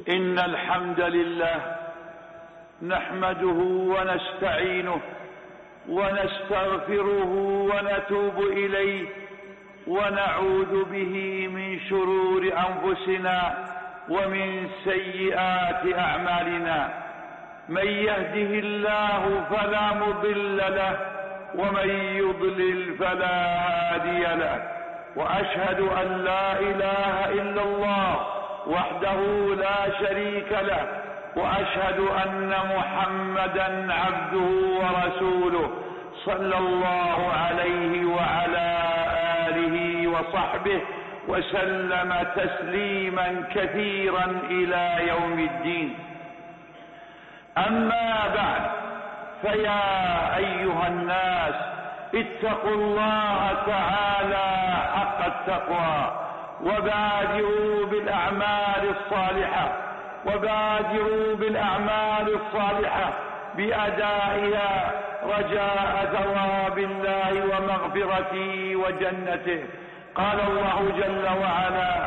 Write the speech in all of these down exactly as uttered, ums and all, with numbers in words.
إن الحمد لله نحمده ونستعينه ونستغفره ونتوب إليه ونعوذ به من شرور أنفسنا ومن سيئات أعمالنا. من يهده الله فلا مضل له ومن يضلل فلا هادي له، وأشهد أن لا إله إلا الله وحده لا شريك له، وأشهد أن محمدا عبده ورسوله صلى الله عليه وعلى آله وصحبه وسلم تسليما كثيرا إلى يوم الدين. أما بعد، فيا أيها الناس اتقوا الله تعالى حق التقوى، وبادروا بالأعمال الصالحة وبادروا بالأعمال الصالحة بأدائها رجاء ثواب الله ومغفرته وجنته. قال الله جل وعلا: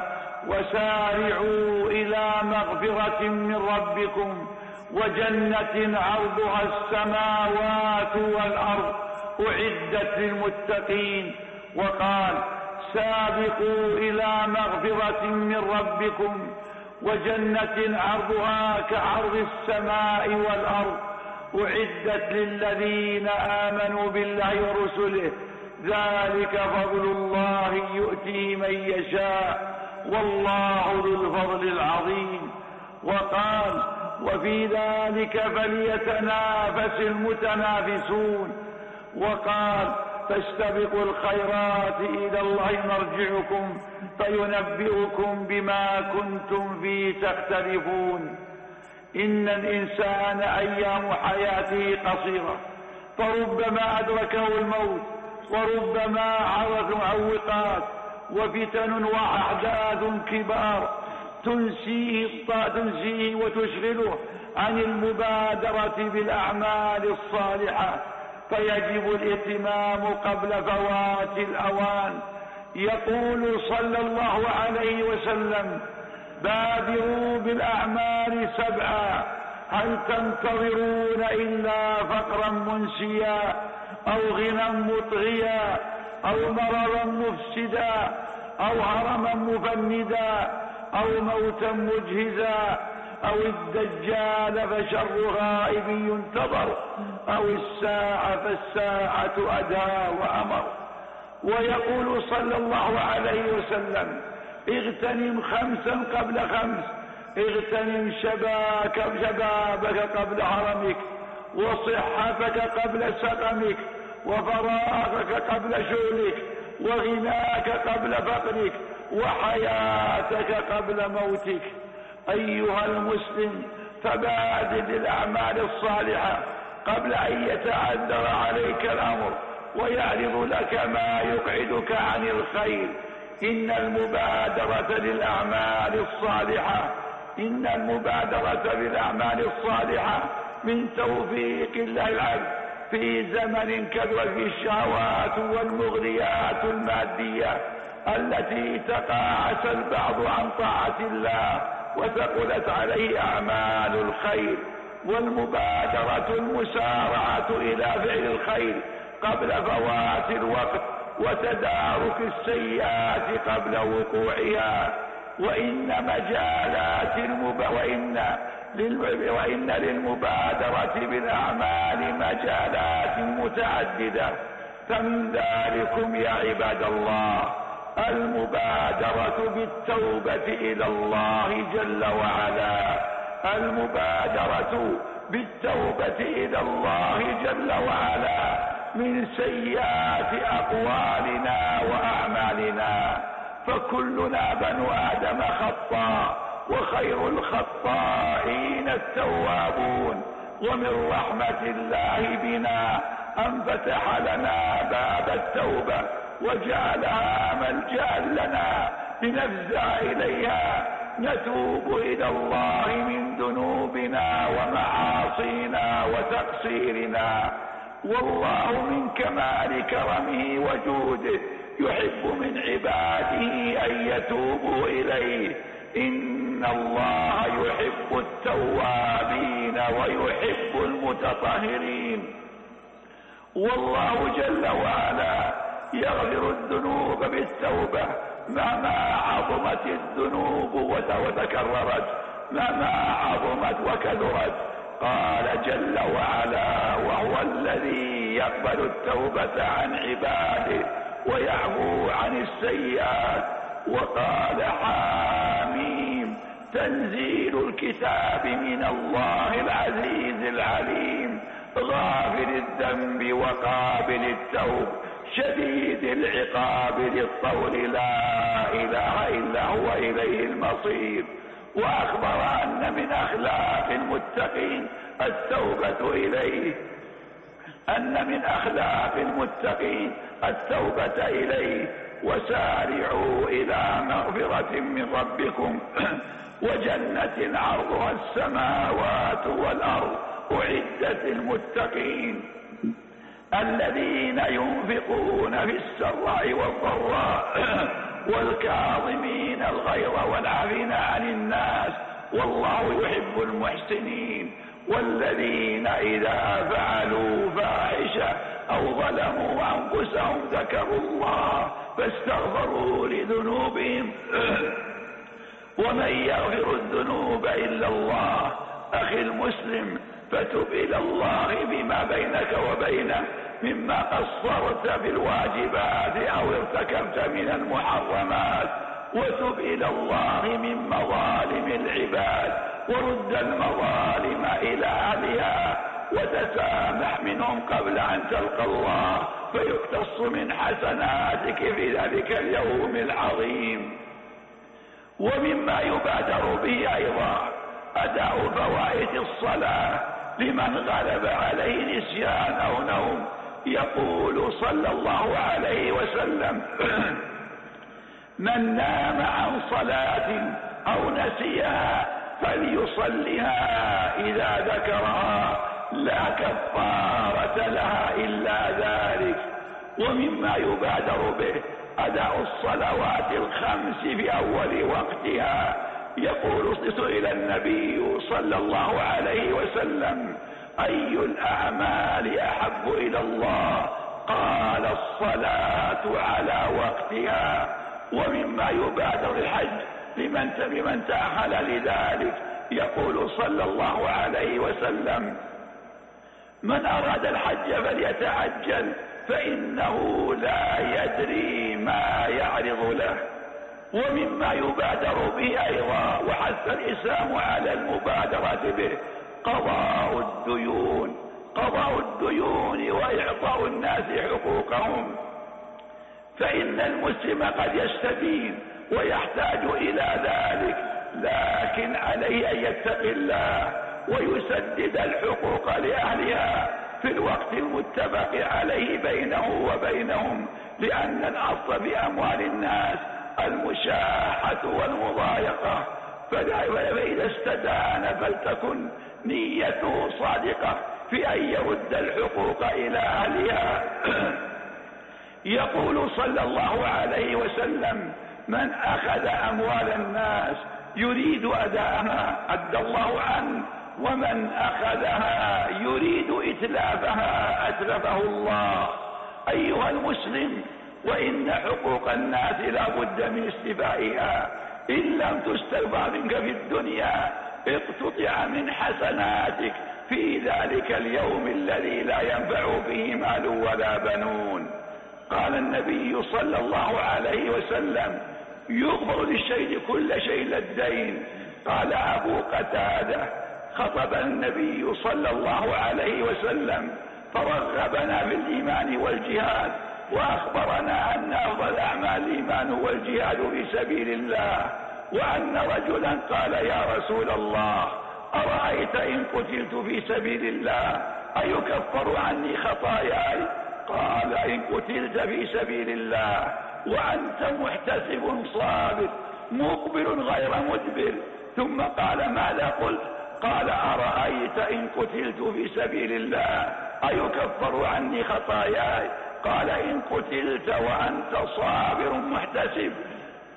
وسارعوا إلى مغفرة من ربكم وجنة عرضها السماوات والأرض أعدت للمتقين. وقال: سابقوا إلى مغفرة من ربكم وجنة عرضها كعرض السماء والأرض أعدت للذين آمنوا بالله ورسله، ذلك فضل الله يؤتيه من يشاء والله ذو الفضل العظيم. وقال: وفي ذلك فليتنافس المتنافسون. وقال: فاستبقوا الخيرات إلى الله مرجعكم فينبئكم بما كنتم فيه تختلفون. إن الإنسان أيام حياته قصيرة، فربما أدركه الموت وربما عرض معوقات وفتن وأحداث كبار تنسيه, تنسيه وتشغله عن المبادرة بالأعمال الصالحة، فيجب الاهتمام قبل فوات الأوان. يقول صلى الله عليه وسلم: بادروا بالأعمال سبعا، هل تنتظرون إلا فقرا منسيا أو غنى مطغيا أو مرضا مفسدا أو هرما مفندا أو موتا مجهزا أو الدجال فشر غائب ينتظر أو الساعة فالساعة أدهى وأمر. ويقول صلى الله عليه وسلم: اغتنم خمسا قبل خمس، اغتنم شباك شبابك قبل هرمك، وصحتك قبل سقمك، وفراغك قبل شغلك، وغناك قبل فقرك، وحياتك قبل موتك. أيها المسلم، فبادر بالأعمال الصالحة قبل أن يتعذر عليك الأمر ويعرض لك ما يقعدك عن الخير. إن المبادرة للأعمال الصالحة إن المبادرة بالأعمال الصالحة من توفيق الله العبد في زمن كثر فيه الشهوات والمغريات المادية التي تقاعس البعض عن طاعة الله وثقلت عليه أعمال الخير. والمبادرة المسارعة إلى فعل الخير قبل فوات الوقت وتدارك السيئات قبل وقوعها. وإن مجالات المب... وإن, لل... وإن للمبادرة بالأعمال مجالات متعددة، فمن ذلكم يا عباد الله المبادرة بالتوبة إلى الله جل وعلا المبادرة بالتوبة إلى الله جل وعلا من سيئات أقوالنا وأعمالنا، فكلنا بنو آدم خطاء، وخير الخطائين التوابون. ومن رحمة الله بنا أن فتح لنا باب التوبة وجعلها ملجأ لنا لنفزع إليها نتوب إلى الله من ذنوبنا ومعاصينا وتقصيرنا. والله من كمال كرمه وجوده يحب من عباده أن يتوبوا إليه. إن الله يحب يحب التوابين ويحب المتطهرين. والله جل وعلا يغفر الذنوب بالتوبة مهما عظمت الذنوب وتكررت، مهما عظمت وكثرت. قال جل وعلا: وهو الذي يقبل التوبة عن عباده ويعفو عن السيئات. وقال: حاميم، تنزيل الكتاب من الله العزيز العليم، غافر الذنب وقابل التوب، شديد العقاب للطول، لا إله إلا هو، إليه المصير. وأخبر أن من أخلاق المتقين التوبة إليه، أن من أخلاق المتقين التوبة إليه. وسارعوا إلى مغفرة من ربكم وجنة عرضها السماوات والأرض أعدت للمتقين الذين ينفقون في السراء والضراء والكاظمين الغيظ والعافين عن الناس والله يحب المحسنين. والذين إذا فعلوا فاحشة أو ظلموا أنفسهم ذكروا الله فاستغفروا لذنوبهم ومن يغفر الذنوب إلا الله. أخي المسلم، فتب إلى الله بما بينك وبينه مما قصرت بالواجبات أو ارتكبت من المحرمات، وتب إلى الله من مظالم العباد، ورد المظالم إلى أهلها، وتسامح منهم قبل أن تلقى الله فيقتص من حسناتك في ذلك اليوم العظيم. ومما يبادر به أيضا أداء فوائد الصلاة لمن غلب عليه نسيان أو نوم. يقول صلى الله عليه وسلم: من نام عن صلاة أو نسيها فليصلها إذا ذكرها، لا كفارة لها إلا ذلك. ومما يبادر به أداء الصلوات الخمس في أول وقتها. يقول سئل النبي صلى الله عليه وسلم: أي الأعمال أحب إلى الله؟ قال: الصلاة على وقتها. ومما يبادر الحج لمن لمن تأهل لذلك. يقول صلى الله عليه وسلم: من أراد الحج فليتعجل فإنه لا يدري ما يعرض له. ومما يبادر به أيضا وحث الإسلام على المبادرة به قضاء الديون، قضاء الديون وإعطاء الناس حقوقهم. فإن المسلم قد يستدين ويحتاج إلى ذلك، لكن عليه أن يتقي الله ويسدد الحقوق لأهلها في الوقت المتفق عليه بينه وبينهم، لأن الأصل في أموال الناس المشاحة والمضايقة. فإذا استدان فلتكن نيته صادقة في أن يرد الحقوق إلى أهلها. يقول صلى الله عليه وسلم: من أخذ أموال الناس يريد أداءها أدى الله عنه، ومن أخذها يريد إتلافها أتلفه الله. أيها المسلم، وإن حقوق الناس لا بد من استيفائها، إن لم تستوفى منك في الدنيا اقتطع من حسناتك في ذلك اليوم الذي لا ينفع فيه مال ولا بنون. قال النبي صلى الله عليه وسلم: يغفر للشهيد كل شيء إلا الدين. قال أبو قتادة: خطب النبي صلى الله عليه وسلم فرغبنا في الإيمان والجهاد، وأخبرنا أن أفضل أعمال الإيمان هو الجهاد في سبيل الله. وأن رجلا قال: يا رسول الله، أرأيت إن قتلت في سبيل الله أيكفر عني خطاياي؟ قال: إن قتلت في سبيل الله وأنت محتسب صابر مقبل غير مدبر. ثم قال: ماذا قلت؟ قال: أرأيت إن قتلت في سبيل الله أيكفر عني خطاياي؟ قال: إن قتلت وأنت صابر محتسب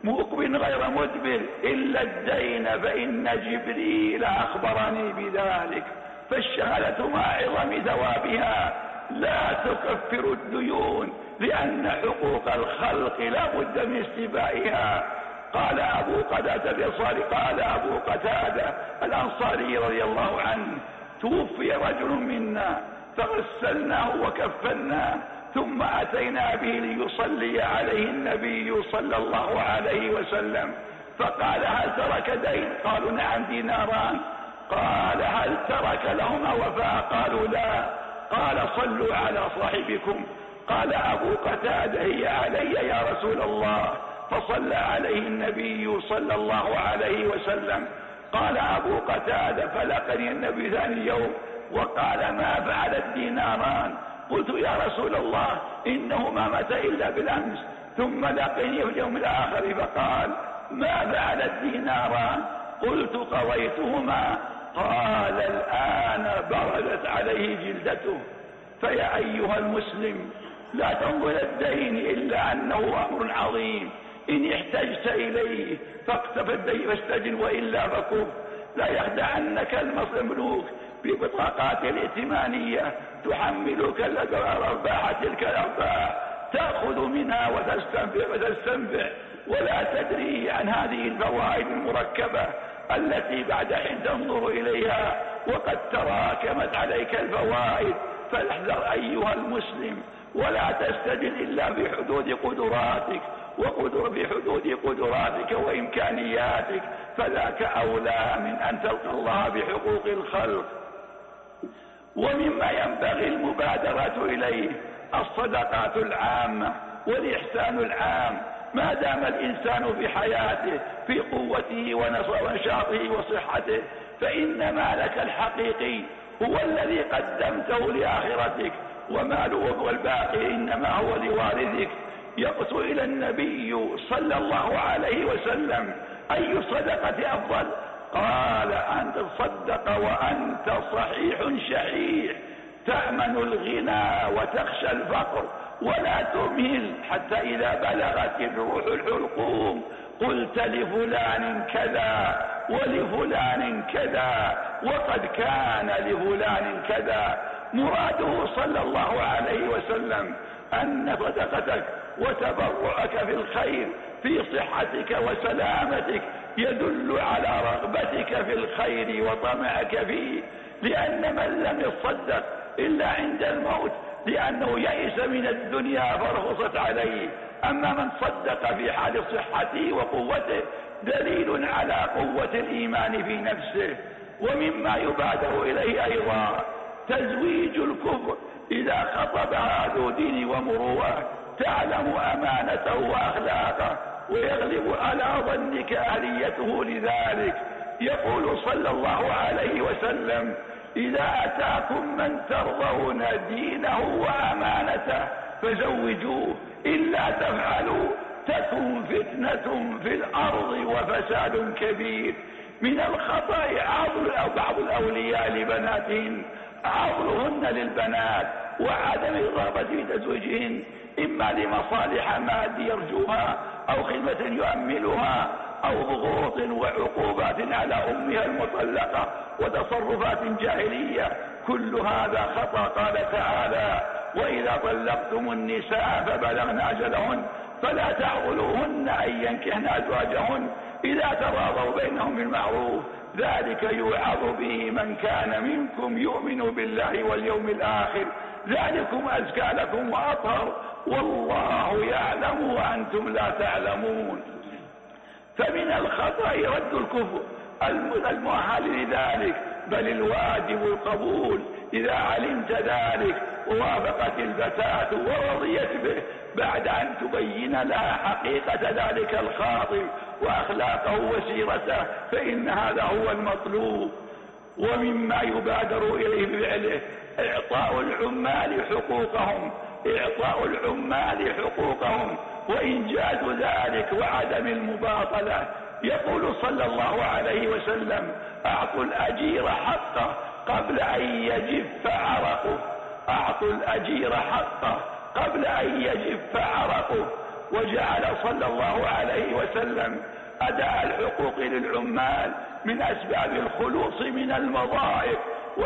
مقبل غير مدبر إلا الدين فإن جبريل أخبرني بذلك. فالشهادة مع عظم ثوابها لا تكفر الديون، لأن حقوق الخلق لا بد من استيفائها. قال أبو قتادة قال أبو قتادة الأنصاري رضي الله عنه: توفي رجل منا فغسلناه وكفناه ثم أتينا به ليصلي عليه النبي صلى الله عليه وسلم، فقال: هل ترك دين؟ قالوا: نعم ديناران. قال: هل ترك لهما وفاء؟ قالوا: لا. قال: صلوا على صاحبكم. قال أبو قتادة: هي علي يا رسول الله. فصلى عليه النبي صلى الله عليه وسلم. قال أبو قتادة: فلقني النبي ثاني يوم وقال: ما فعل الديناران؟ قلت: يا رسول الله إنه ما مات إلا بالأمس. ثم لقني في اليوم الآخر فقال: ما فعل الديناران؟ قلت: قضيتهما. قال: الآن بردت عليه جلدته. فيا أيها المسلم، لا تنظر الدين إلا أنه أمر عظيم، إن احتجت إليه فاقتف الدين فاستجن، وإلا فكف. لا يخدعنك المملوك ببطاقات الائتمانية تحملك الأرباح، تلك الأرباح تأخذ منها وتستنفع وتستنفع ولا تدري عن هذه الفوائد المركبة التي بعد حين تنظر إليها وقد تراكمت عليك الفوائد. فاحذر أيها المسلم، ولا تستجل إلا بحدود قدراتك وقدر بحدود قدراتك وإمكانياتك، فذاك أولى من أن تلقى الله بحقوق الخلق. ومما ينبغي المبادرة إليه الصدقات العامة والإحسان العام. ما دام الإنسان في حياته في قوته ونشاطه وصحته، فإن مالك الحقيقي هو الذي قدمته لآخرتك، وماله والباقي إنما هو لوارثك. يقص إلى النبي صلى الله عليه وسلم: أي صدقة أفضل؟ قال: أن تصدق وأنت صحيح شحيح، تأمن الغنى وتخشى الفقر، ولا تمهل حتى إذا بلغت الروح الحلقوم قلت لفلان كذا ولفلان كذا وقد كان لفلان كذا. مراده صلى الله عليه وسلم أن صدقتك وتبرعك في الخير في صحتك وسلامتك يدل على رغبتك في الخير وطمعك فيه، لأن من لم يصدق إلا عند الموت لأنه يئس من الدنيا فرخصت عليه، أما من صدق في حال صحته وقوته دليل على قوة الإيمان في نفسه. ومما يبادر إليه أيضا تزويج الكفر إذا خطبها ذو دين ومروءة تعلم أمانته وأخلاقه ويغلب على ظنك أهليته لذلك. يقول صلى الله عليه وسلم: إذا أتاكم من ترضون دينه وأمانته فزوجوه، إلا تفعلوا تكن فتنة في الأرض وفساد كبير. من الخطأ عضل أو بعض الأولياء لبناتهن، عضلهن للبنات وعدم الرغبة في تزويجهن، إما لمصالح مادية يرجوها أو خدمة يؤملها أو ضغوط وعقوبات على أمها المطلقة وتصرفات جاهلية. كل هذا خطأ. قال تعالى: وإذا طلقتم النساء فبلغن أجلهن فلا تعضلوهن أن ينكحن أزواجهن إذا تراضوا بينهم بالمعروف، ذلك يوعظ به من كان منكم يؤمن بالله واليوم الآخر، ذلكم أزكى لكم وأطهر، والله يعلم وأنتم لا تعلمون. فمن الخطأ رد الكفر المؤهل لذلك، بل الواجب القبول إذا علمت ذلك ووافقت الفتاة ورضيت به بعد أن تبين لها حقيقة ذلك الخاطب وأخلاقه وسيرته، فإن هذا هو المطلوب. ومما يبادر إليه بفعله إعطاء العمال حقوقهم إعطاء العمال حقوقهم وإنجاز ذلك وعدم المباطلة. يقول صلى الله عليه وسلم: أعطوا الأجير حقه قبل أن يجف عرقه أعطوا الأجير حقه قبل أن يجف عرقه. وجعل صلى الله عليه وسلم أداء الحقوق للعمال من أسباب الخلوص من المضائق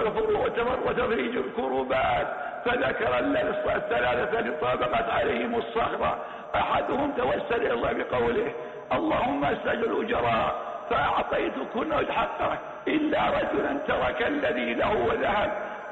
وتفريج الكروبات، فذكر الثلاثة الذين طابقت عليهم الصخرة. أحدهم توسل إلى الله بقوله: اللهم استجل الأجراء فأعطيت كل حقه إلا رجلا ترك الذي له وذهب،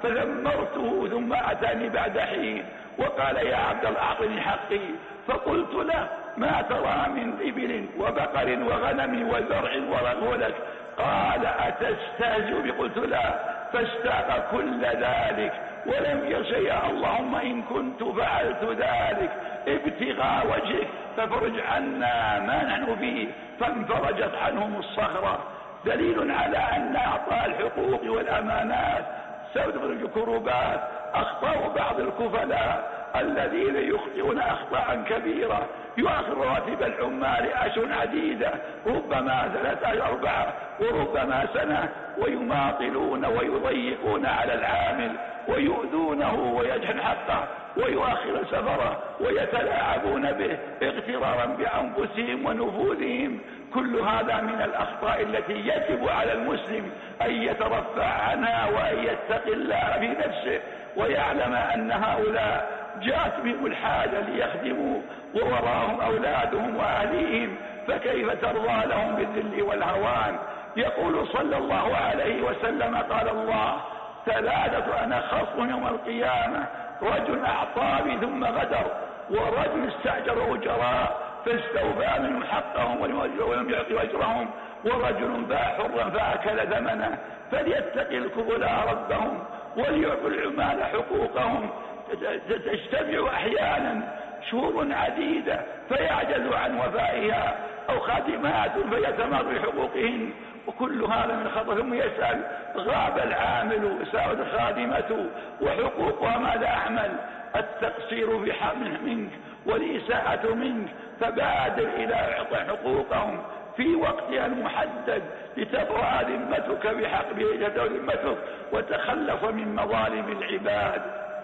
فذمرته ثم أتاني بعد حين وقال: يا عبد الله أعطني حقي. فقلت له: ما ترى من إبل وبقر وغنم وزرع ولك؟ قال: أتستهزئ؟ قلت: لا. فاستاق كل ذلك ولم يشيء. اللهم إن كنت فعلت ذلك ابتغاء وجهك ففرج عنا ما نحن فيه. فانفرجت عنهم الصخرة، دليل على أن أعطاء الحقوق والأمانات سبب الكروبات. أخطاء بعض الكفلاء الذين يخطئون أخطاء كبيرة، يؤخر راتب العمال أشهر عديدة، ربما ثلاثة أربعة وربما سنة، ويماطلون ويضيقون على العامل ويؤذونه ويجهل حقه ويؤخر سفره ويتلاعبون به اغترارا بأنفسهم ونفوذهم. كل هذا من الأخطاء التي يجب على المسلم أن يترفع عنها وأن يتقي الله في نفسه ويعلم أن هؤلاء جاءت بهم الحاجة ليخدموا ووراهم أولادهم وأهليهم، فكيف ترضى لهم بالذل والهوان؟ يقول صلى الله عليه وسلم: قال الله: ثلاثة أنا خصم يوم القيامة: رجل أعطاني ثم غدر، ورجل استأجر أجراء فاستوفى منهم حقهم ولم يعطوا أجرهم، ورجل باع حرا فأكل ثمنه. فليتقي الكفلاء ربهم وليعطوا العمال حقوقهم. تجتمع أحيانا شهور عديدة فيعجز عن وفائها، أو خادمات فيتمر بحقوقهن، وكل هذا من خطأ. ثم يسأل: غاب العامل ساعد خادمته وحقوقها ماذا أعمل؟ التقصير بحق منك والإساءة منك، فبادر إلى إعطاء حقوقهم في وقتها المحدد لتبرأ ذمتك بحق ذمتك وتخلص من مظالم العباد.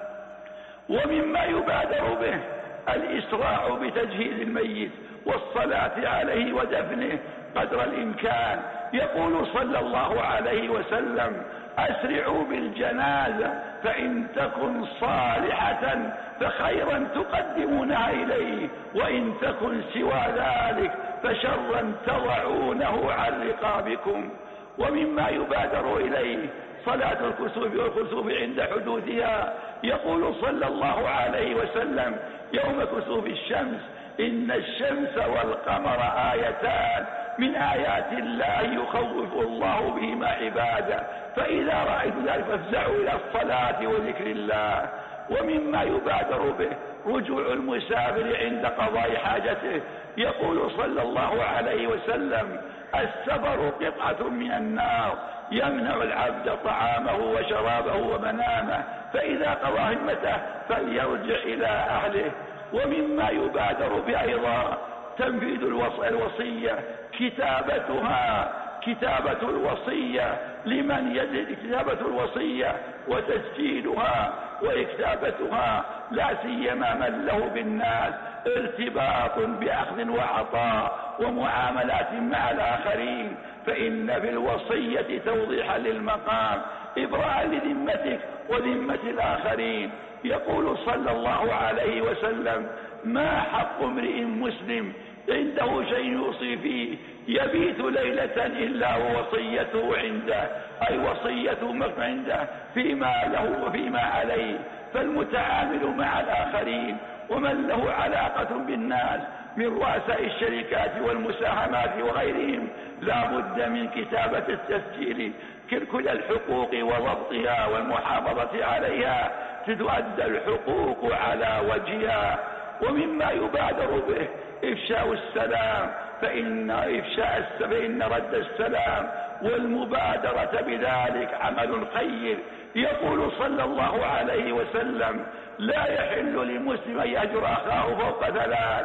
ومما يبادر به الإسراع بتجهيز الميت والصلاة عليه ودفنه قدر الإمكان. يقول صلى الله عليه وسلم: أسرعوا بالجنازة فإن تكن صالحة فخيرا تقدمونها إليه، وإن تكن سوى ذلك فشرا تضعونه عن رقابكم. ومما يبادر إليه صلاة الكسوف والخسوف عند حدوثها. يقول صلى الله عليه وسلم: يوم كسوف الشمس إن الشمس والقمر آيتان من آيات الله يخوف الله بهما عباده، فإذا رأيت ذلك فافزعوا إلى الصلاة وذكر الله. ومما يبادر به رجوع المسافر عند قضاء حاجته. يقول صلى الله عليه وسلم: السفر قطعة من النار يمنع العبد طعامه وشرابه ومنامه، فإذا قضى همته فليرجع إلى أهله. ومما يبادر به أيضا تنفيذ الوصية، كتابتها كتابة الوصية لمن يجد كتابة الوصية وتسجيلها وإكتابتها، لا سيما من له بالناس ارتباط بأخذ وعطاء ومعاملات مع الآخرين، فإن في الوصية توضيحا للمقام، إبراء لذمتك وذمة الآخرين. يقول صلى الله عليه وسلم: ما حق امرئ مسلم عنده شيء يوصي فيه يبيت ليلة إلا ووصيته عنده، أي وصيته عنده فيما له وفيما عليه. فالمتعامل مع الآخرين ومن له علاقة بالناس من رؤساء الشركات والمساهمات وغيرهم لا بد من كتابة التسجيل كل الحقوق وضبطها والمحافظة عليها تؤدى الحقوق على وجهها. ومما يبادر به إفشاء السلام، فإن إفشاء فإن رد السلام والمبادرة بذلك عمل خير. يقول صلى الله عليه وسلم: لا يحل لمسلم أن يهجر أخاه فوق ثلاث،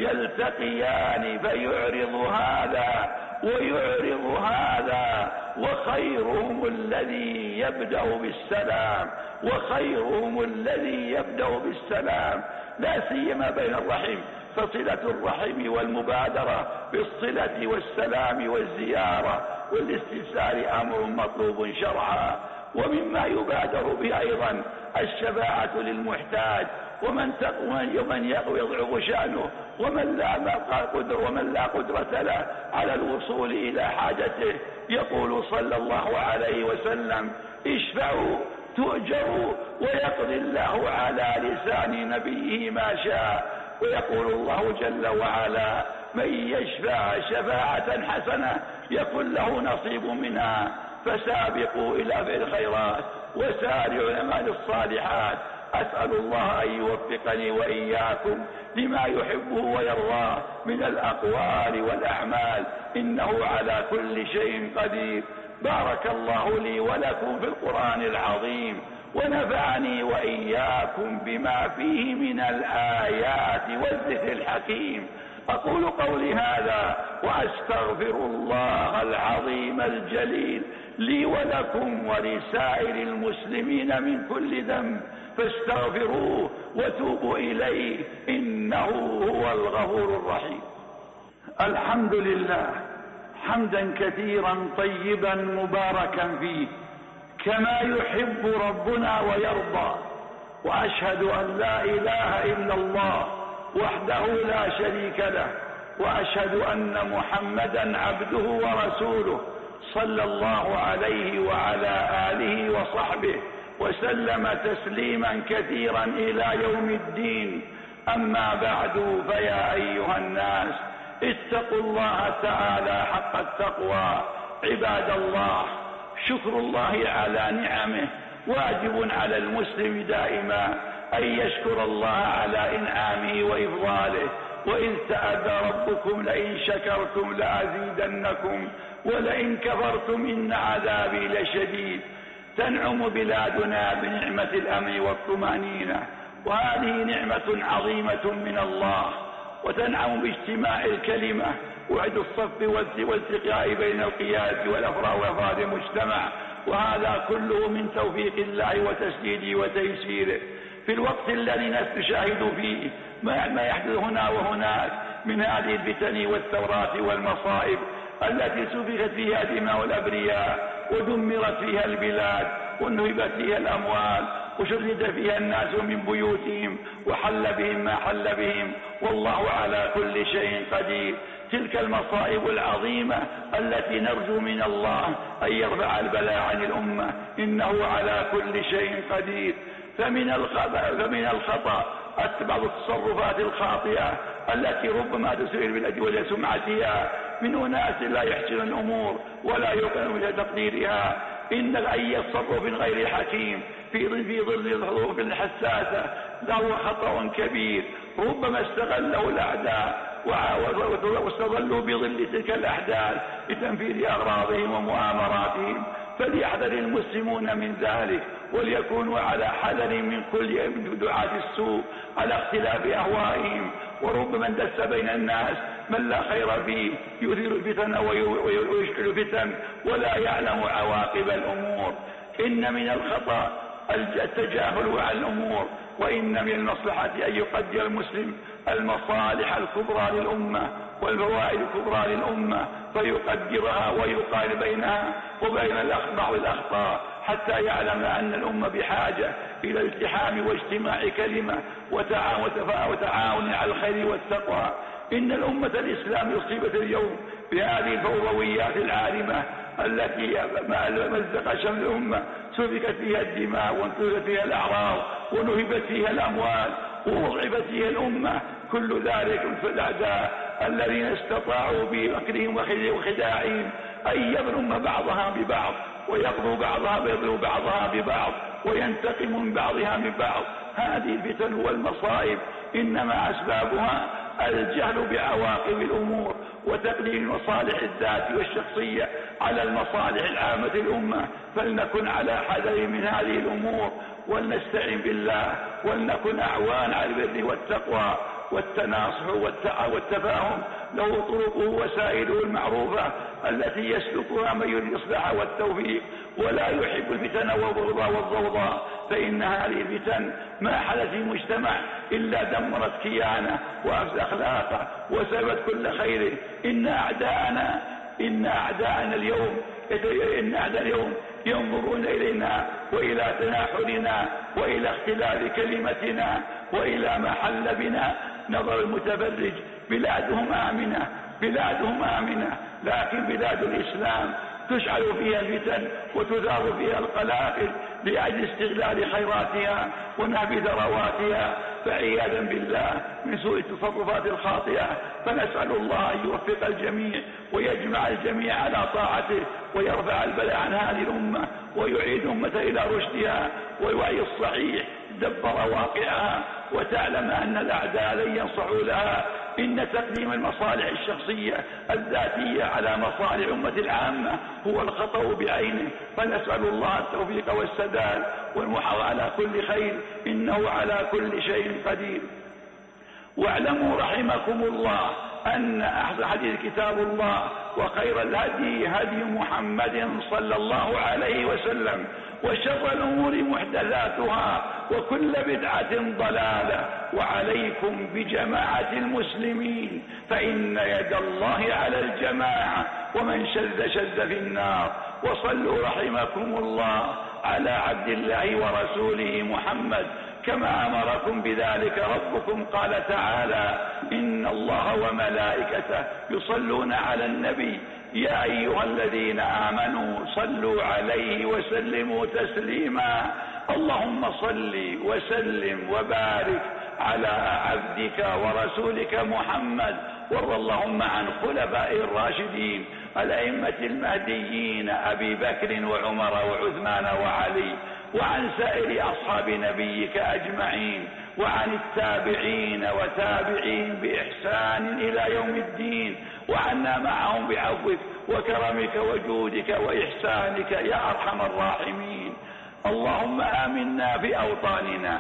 يلتقيان فيعرض هذا ويعرض هذا، وخيرهم الذي يبدأ بالسلام وخيرهم الذي يبدأ بالسلام، لا سيما بين الرحم، فصلة الرحم والمبادرة بالصلة والسلام والزيارة والاستفسار أمر مطلوب شرعا. ومما يبادر به أيضا الشفاعة للمحتاج ومن ومن يضعف شأنه ومن لا قدر ومن لا قدرة له على الوصول إلى حاجته. يقول صلى الله عليه وسلم: اشفعوا تؤجروا، ويقضي الله على لسان نبيه ما شاء. ويقول الله جل وعلا: من يشفع شفاعة حسنة يكن له نصيب منها. فسابقوا إلى فعل الخيرات وسارعوا الأعمال الصالحات. أسأل الله أن يوفقني وإياكم لما يحبه ويرضاه من الأقوال والأعمال، إنه على كل شيء قدير. بارك الله لي ولكم في القرآن العظيم، ونفعني وإياكم بما فيه من الآيات والذكر الحكيم. أقول قولي هذا وأستغفر الله العظيم الجليل لي ولكم ولسائر المسلمين من كل ذنب، فاستغفروه وتوبوا إليه إنه هو الغفور الرحيم. الحمد لله حمدا كثيرا طيبا مباركا فيه كما يحب ربنا ويرضى. وأشهد أن لا إله إلا الله وحده لا شريك له، وأشهد أن محمدا عبده ورسوله صلى الله عليه وعلى آله وصحبه وسلم تسليما كثيرا إلى يوم الدين. أما بعد، فيا أيها الناس اتقوا الله تعالى حق التقوى. عباد الله، شكر الله على نعمه واجب على المسلم دائما أن يشكر الله على إنعامه وإفضاله. وإذ تأذى ربكم لئن شكرتم لأزيدنكم ولئن كفرتم إن عذابي لشديد. تنعم بلادنا بنعمة الأمن والطمأنينة، وهذه نعمة عظيمة من الله. وتنعم باجتماع الكلمة وعد الصف والالتقاء بين القيادة والأفراد وأفراد المجتمع، وهذا كله من توفيق الله وتسديده وتيسيره. في الوقت الذي نشاهد فيه ما يحدث هنا وهناك من هذه الفتن والثورات والمصائب التي سفكت فيها دماء الأبرياء ودمرت فيها البلاد ونهبت فيها الأموال وشرد فيها الناس من بيوتهم وحل بهم ما حل بهم، والله على كل شيء قدير. تلك المصائب العظيمة التي نرجو من الله أن يرفع البلاء عن الأمة، إنه على كل شيء قدير. فمن فمن الخطأ بعض التصرفات الخاطئة التي ربما تسيء بالأجر ولسمعتها من أناس لا يحسن الأمور ولا يقوم بتقديرها. إن أي تصرف غير حكيم في في ظل الظروف الحساسة له خطأ كبير، ربما استغله الأعداء واستظلوا بظل تلك الأحداث لتنفيذ أغراضهم ومؤامراتهم. فليحذر المسلمون من ذلك، وليكونوا على حذر من كل دعاة السوء على اختلاف أهوائهم. وربما اندس بين الناس من لا خير فيه يثير الفتن ويشعل الفتن ولا يعلم عواقب الأمور. إن من الخطأ التجاهل على الأمور، وإن من المصلحة أن يقدر المسلم المصالح الكبرى للأمة والفوائد الكبرى للأمة فيقدرها ويقارن بينها وبين بعض الأخطاء حتى يعلم أن الأمة بحاجة إلى الالتحام واجتماع كلمة وتعاون على الخير والتقوى. إن الأمة الإسلام أصيبت اليوم بهذه الفوضويات العارمة التي مزق شمل الأمة، سفكت فيها الدماء وانتهكت فيها الأعراض ونهبت فيها الأموال ووضعفت فيها الأمة. كل ذلك في الأعداء الذين استطاعوا بمكرهم وخداعهم أن يظلم بعضها ببعض ويقضوا بعضها ويضرب بعضها ببعض وينتقم من بعضها ببعض. هذه الفتن والمصائب إنما أسبابها الجهل بعواقب الأمور وتقليل المصالح الذات والشخصية على المصالح العامة الأمة. فلنكن على حذر من هذه الأمور ولنستعين بالله ولنكن أعوان على البر والتقوى. والتناصح والتفاهم له طرقه وسائله المعروفة التي يسلكها من يريد الإصلاح والتوفيق، ولا يحب الفتن والبغضاء والضوضاء، فإن هذه الفتن ما حدث في مجتمع إلا دمرت كيانه وأفسد أخلاقه وسبت كل خيره. إن أعداءنا إن أعداءنا اليوم إن أعداء اليوم ينظرون إلينا وإلى تناحرنا وإلى اختلاف كلمتنا وإلى ما حل بنا نظر المتفرج. بلادهم آمنة بلادهم آمنة لكن بلاد الإسلام تشعل فيها الفتن وتثار فيها القلاقل لأجل استغلال خيراتها ونهب ثرواتها، فعياذا بالله من سوء التصرفات الخاطئة. فنسأل الله أن يوفق الجميع ويجمع الجميع على طاعته ويرفع البلاء عن هذه الأمة ويعيد الأمة إلى رشدها والوعي الصحيح دبر واقعها، وتعلم أن الأعداء لن ينصحوا لها. إن تقديم المصالح الشخصية الذاتية على مصالح أمة العامة هو الخطأ بعينه، فنسأل الله التوفيق والسداد والمحافظة على كل خير، إنه على كل شيء قدير. واعلموا رحمكم الله أن أحسن حديث كتاب الله، وخير الهدي هدي محمد صلى الله عليه وسلم، وشر الأمور محدثاتها وكل بدعة ضلالة، وعليكم بجماعة المسلمين فإن يد الله على الجماعة، ومن شذ شذ في النار. وصلوا رحمكم الله على عبد الله ورسوله محمد كما أمركم بذلك ربكم، قال تعالى: إن الله وملائكته يصلون على النبي يا أيها الذين آمنوا صلوا عليه وسلموا تسليما. اللهم صل وسلم وبارك على عبدك ورسولك محمد، وارض اللهم عن خلفاء الراشدين الأئمة المهديين أبي بكر وعمر وعثمان وعلي، وعن سائر أصحاب نبيك أجمعين، وعن التابعين وتابعين بإحسان إلى يوم الدين، وعنا معهم بعفوك وكرمك وجودك وإحسانك يا أرحم الراحمين. اللهم آمنا في أوطاننا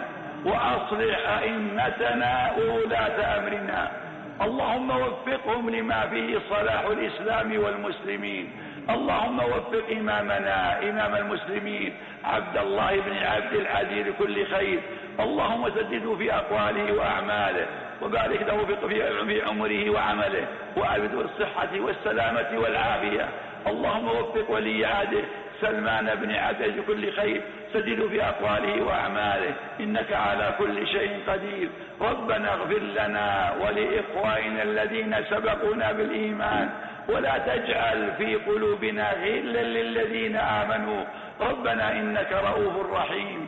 وأصلح أئمتنا وولاة أمرنا، اللهم وفقهم لما فيه صلاح الإسلام والمسلمين. اللهم وفق إمامنا إمام المسلمين عبد الله بن عبد العزيز لكل خير، اللهم سدده في أقواله وأعماله، وبارك له في عمره وعمله، وأبده الصحة والسلامة والعافية. اللهم وفق ولي عهده سلمان بن عبد لكل خير، سدده في أقواله وأعماله، إنك على كل شيء قدير. ربنا اغفر لنا ولإخواننا الذين سبقونا بالإيمان، ولا تجعل في قلوبنا غلا للذين آمنوا، ربنا إنك رؤوف رحيم.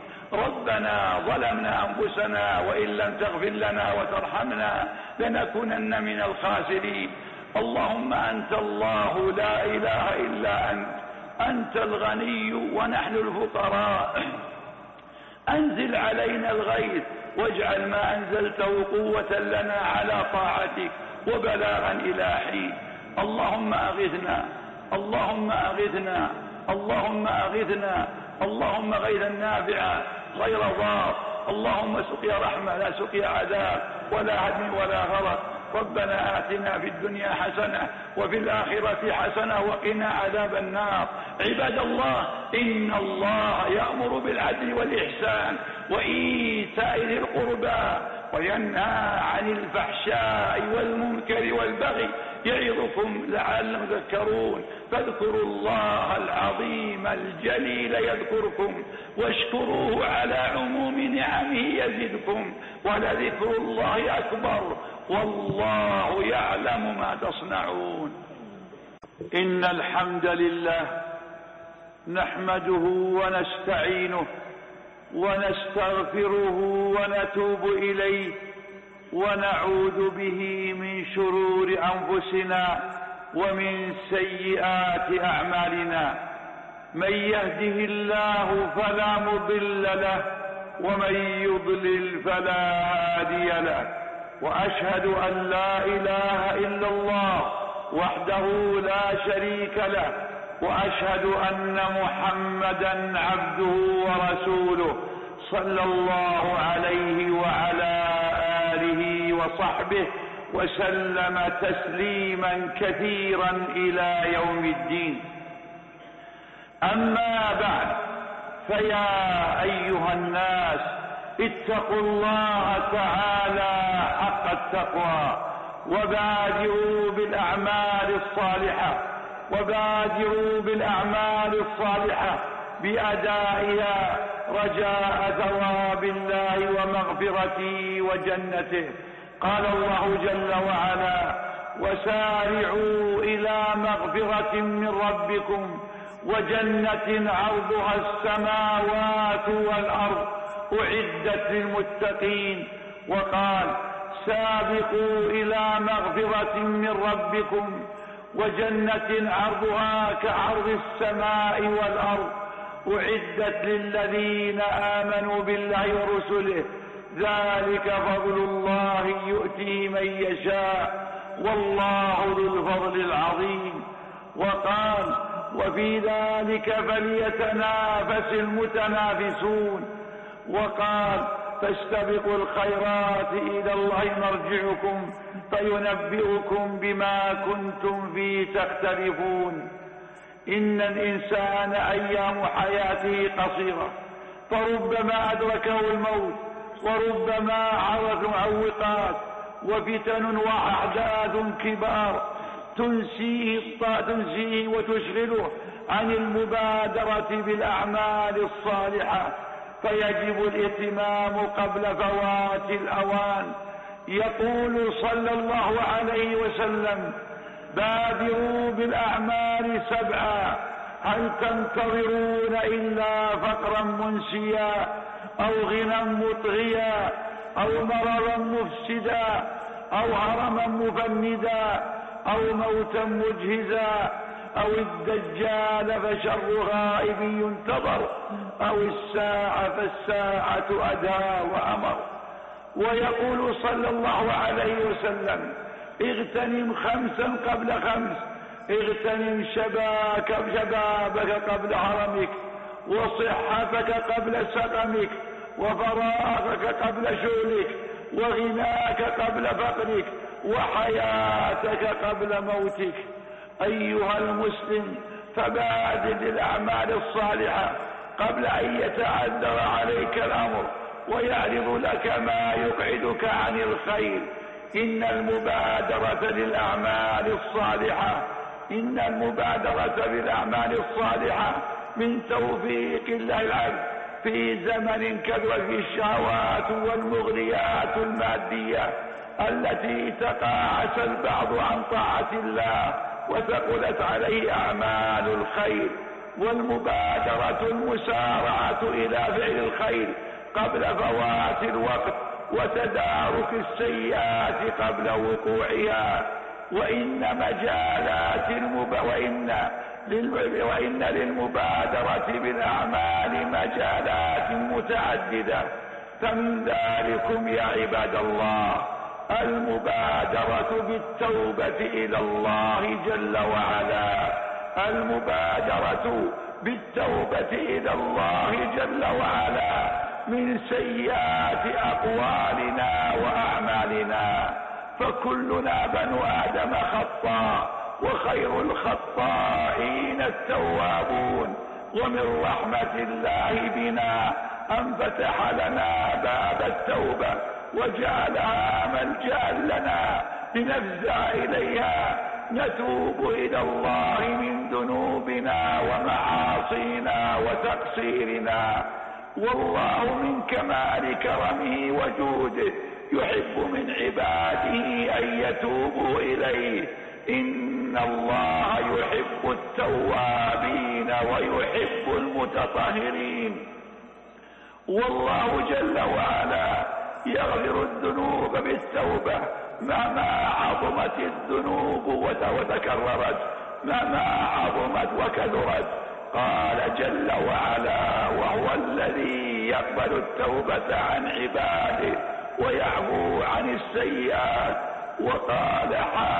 ربنا ظلمنا أنفسنا وإن لم تغفر لنا وترحمنا لنكونن من الخاسرين. اللهم أنت الله لا إله إلا أنت، أنت الغني ونحن الفقراء، أنزل علينا الغيث واجعل ما أنزلته قوة لنا على طاعتك وبلاغا إلى حين. اللهم أغثنا اللهم أغثنا اللهم أغثنا اللهم غيثا نافعا غير ضار، اللهم سقيا رحمة لا سقيا عذاب ولا هدم ولا غرق. ربنا آتنا في الدنيا حسنة وفي الآخرة حسنة وقنا عذاب النار. عباد الله، إن الله يأمر بالعدل والإحسان وإيتاء ذي القربى وينهى عن الفحشاء والمنكر والبغي، يعظكم لعلكم تذكرون. فاذكروا الله العظيم الجليل يذكركم، واشكروه على عموم نعمه يزدكم، ولذكر الله أكبر والله يعلم ما تصنعون. إن الحمد لله نحمده ونستعينه ونستغفره ونتوب إليه، ونعوذ به من شرور أنفسنا ومن سيئات أعمالنا. من يهده الله فلا مضل له، ومن يضلل فلا هادي له. وأشهد أن لا إله إلا الله وحده لا شريك له، وأشهد أن محمدا عبده ورسوله صلى الله عليه وعلى آله وصحبه وسلم تسليما كثيرا إلى يوم الدين. أما بعد، فيا أيها الناس اتقوا الله تعالى حق التقوى، وبادروا بالأعمال الصالحة وبادروا بالأعمال الصالحة بأدائها رجاء ثواب الله ومغفرته وجنته. قال الله جل وعلا: وسارعوا إلى مغفرة من ربكم وجنة عرضها السماوات والأرض أعدت للمتقين. وقال: سابقوا إلى مغفرة من ربكم وجنة عرضها كعرض السماء والأرض أعدت للذين آمنوا بالله ورسله ذلك فضل الله يؤتيه من يشاء والله ذو الفضل العظيم. وقال: وفي ذلك فليتنافس المتنافسون. وقال: فاستبقوا الخيرات إلى الله مرجعكم فينبئكم بما كنتم فيه تختلفون. إن الإنسان أيام حياته قصيرة، فربما أدركه الموت وربما عرض معوقات وفتن وأحداث كبار تنسيه, تنسيه وتشغله عن المبادرة بالأعمال الصالحة، فيجب الاهتمام قبل فوات الأوان. يقول صلى الله عليه وسلم: بادروا بالأعمال سبعا، هل تنتظرون إلا فقرا منسيا أو غنى مطغيا أو مرضا مفسدا أو هرما مفندا أو موتا مجهزا أو الدجال فشر غائب ينتظر أو الساعة فالساعة أدهى وأمر. ويقول صلى الله عليه وسلم: اغتنم خمسا قبل خمس، اغتنم شباك شبابك قبل هرمك، وصحتك قبل سقمك، وفراغك قبل شغلك، وغناك قبل فقرك، وحياتك قبل موتك. أيها المسلم، فبادر بالأعمال الصالحة قبل أن يتعذر عليك الأمر ويعرض لك ما يبعدك عن الخير. إن المبادرة للأعمال الصالحة إن المبادرة بالأعمال الصالحة من توفيق الله العبد في زمن كثرت فيه الشهوات والمغريات المادية التي تقاعس البعض عن طاعة الله وثقلت عليه أعمال الخير. والمبادرة المسارعة إلى فعل الخير قبل فوات الوقت وتدارك السيئات قبل وقوعها. وإن مجالات المب... وإن, لل... وإن للمبادرة بالأعمال مجالات متعددة، فمن ذلكم يا عباد الله المبادرة بالتوبة إلى الله جل وعلا المبادرة بالتوبة إلى الله جل وعلا من سيئات أقوالنا وأعمالنا، فكلنا بنو آدم خطاء وخير الخطائين التوابون. ومن رحمة الله بنا أن فتح لنا باب التوبة وجعلها ملجأ لنا لنفزع إليها نتوب إلى الله من ذنوبنا ومعاصينا وتقصيرنا. والله من كمال كرمه وجوده يحب من عباده أن يتوبوا إليه. إن الله يحب التوابين ويحب المتطهرين. والله جل وعلا يغفر الذنوب بالتوبة مهما عظمت الذنوب وتكررت، مهما عظمت وكثرت. قال جل وعلا: وهو الذي يقبل التوبة عن عباده ويعفو عن السيئات. وقال: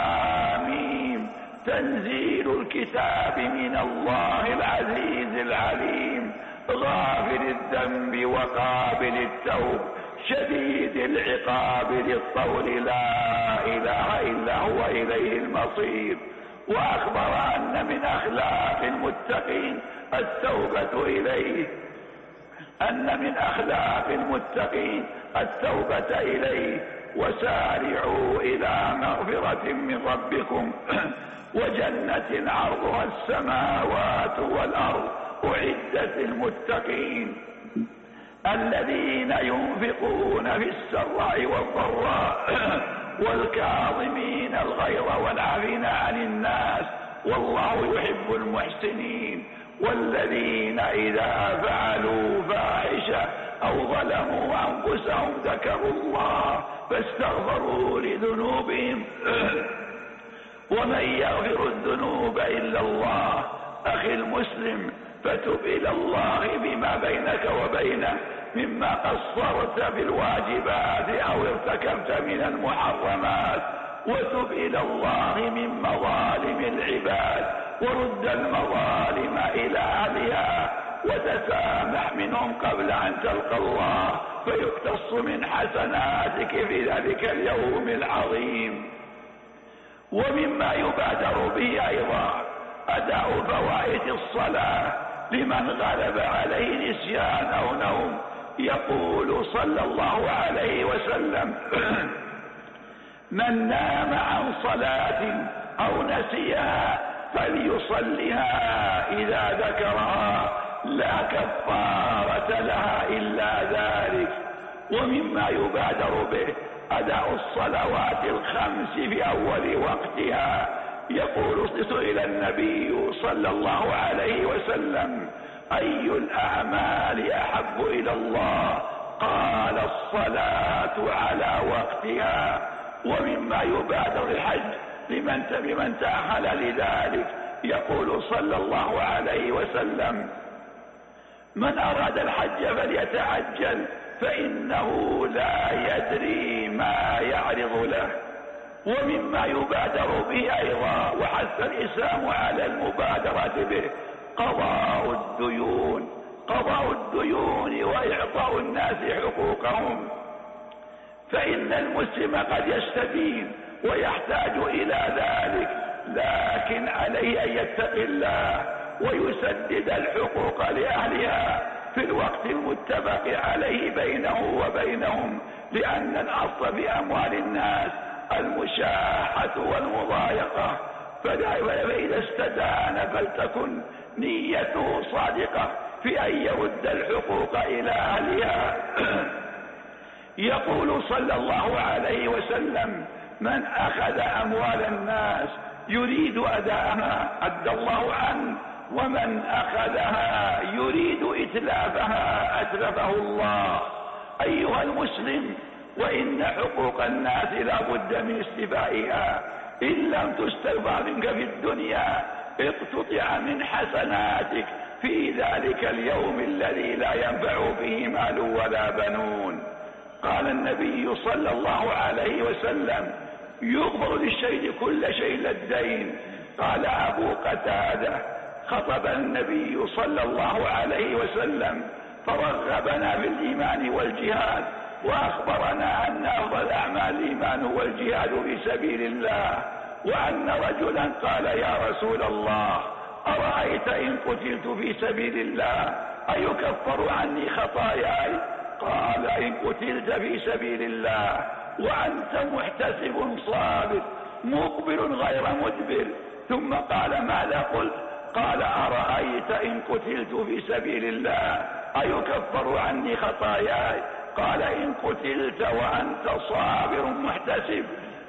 حاميم تنزيل الكتاب من الله العزيز العليم غافر الذنب وقابل التوب شديد العقاب للطول لا إله إلا هو إليه المصير. وأخبر أن من أخلاق المتقين التوبة إليه، أن من أخلاق المتقين التوبة إليه. وسارعوا إلى مغفرة من ربكم وجنة عرضها السماوات والأرض أعدت للمتقين الذين ينفقون في السراء والضراء والكاظمين الغيظ والعافين عن الناس والله يحب المحسنين. والذين إذا فعلوا فاحشة أو ظلموا أنفسهم ذكروا الله فاستغفروا لذنوبهم ومن يغفر الذنوب إلا الله. أخي المسلم، فتب إلى الله بما بينك وبينه مما قصرت بالواجبات أو ارتكبت من المحرمات، وتب إلى الله من مظالم العباد ورد المظالم إلى أهلها وتسامح منهم قبل أن تلقى الله فيقتص من حسناتك في ذلك اليوم العظيم. ومما يبادر به أيضا أداء فوائد الصلاة لمن غلب عليه نسيان أو نوم. يقول صلى الله عليه وسلم من نام عن صلاة أو نسيها فليصلها إذا ذكرها لا كفارة لها إلا ذلك. ومما يبادر به أداء الصلوات الخمس في أول وقتها. يقول سئل النبي صلى الله عليه وسلم أي الأعمال أحب إلى الله؟ قال الصلاة على وقتها. ومما يبادر الحج لمن بمن تأهل لذلك. يقول صلى الله عليه وسلم من أراد الحج فليتعجل فإنه لا يدري ما يعرض له. ومما يبادر به أيضا وحث الإسلام على المبادرة به قضاء الديون قضاء الديون وإعطاء الناس حقوقهم. فإن المسلم قد يستدين ويحتاج إلى ذلك، لكن عليه أن يتقي الله ويسدد الحقوق لأهلها في الوقت المتفق عليه بينه وبينهم، لأن الأصل في أموال الناس المشاحة والمضايقة. فإذا استدان فلتكن نيته صادقة في أن يرد الحقوق إلى أهلها. يقول صلى الله عليه وسلم من أخذ أموال الناس يريد أداءها أدى الله عنه، ومن أخذها يريد إتلافها أتلفه الله. أيها المسلم، وإن حقوق الناس لا بد من استيفائها، إن لم تستوفى منك في الدنيا اقتطع من حسناتك في ذلك اليوم الذي لا ينفع فيه مال ولا بنون. قال النبي صلى الله عليه وسلم يغفر للشيء كل شيء إلا الدين. قال أبو قتادة خطب النبي صلى الله عليه وسلم فرغبنا بالإيمان والجهاد، وأخبرنا أن أفضل الأعمال الإيمان والجهاد في سبيل الله، وأن رجلا قال يا رسول الله أرأيت إن قتلت في سبيل الله أيكفر عني خطاياي؟ قال إن قتلت في سبيل الله وأنت محتسب صابر مقبل غير مدبر. ثم قال ماذا قلت؟ قال أرأيت إن قتلت في سبيل الله أيكفر عني خطاياي؟ قال إن قتلت وأنت صابر محتسب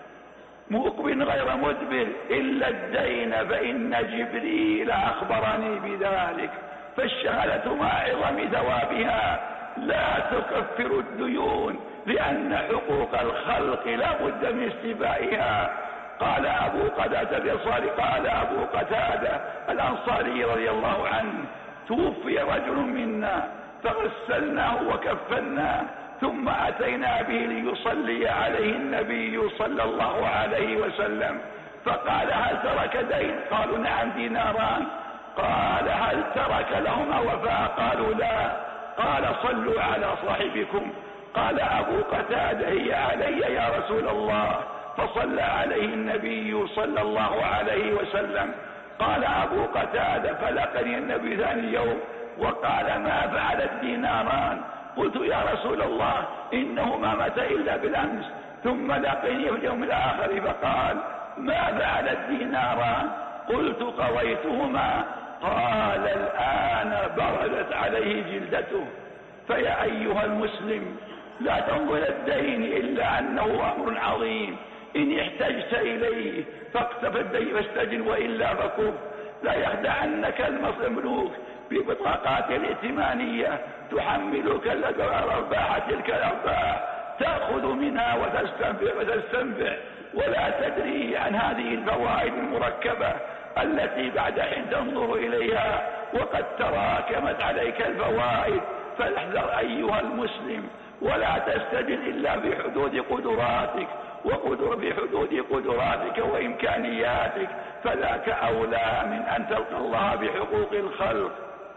مقبل غير مدبر إلا الدين فإن جبريل أخبرني بذلك. فالشهادة مع عظم ثوابها لا تكفر الديون، لأن حقوق الخلق لا بد من استيفائها. قال أبو قتادة قال أبو قتادة الأنصاري رضي الله عنه توفي رجل منا فغسلناه وكفناه ثم أتينا به ليصلي عليه النبي صلى الله عليه وسلم، فقال هل ترك دين؟ قالوا نعم ديناران. قال هل ترك لهما وفاء؟ قالوا لا. قال صلوا على صاحبكم قال أبو قتادة هي علي يا رسول الله، فصلى عليه النبي صلى الله عليه وسلم. قال أبو قتادة فلقني النبي ثاني يوم وقال ما فعل الديناران؟ قلت يا رسول الله إنه ما مات إلا بالأمس. ثم لقني في اليوم الآخر فقال ما فعل الديناران؟ قلت قضيتهما. قال الآن بردت عليه جلدته. فيا أيها المسلم لا تنظر الدين إلا أنه أمر عظيم، إن احتجت إليه فاقتف الدين فاستجن وإلا فكف. لا يخدعنك المملوك ببطاقات الائتمانية تحملك الأرباح، تلك الأرباح تأخذ منها وتستنفع وتستنفع ولا تدري عن هذه الفوائد المركبة التي بعد حين تنظر إليها وقد تراكمت عليك الفوائد. فاحذر أيها المسلم ولا تستجل إلا بحدود قدراتك وقدر بحدود قدراتك وإمكانياتك، فذاك أولى من أن تلقى الله بحقوق الخلق.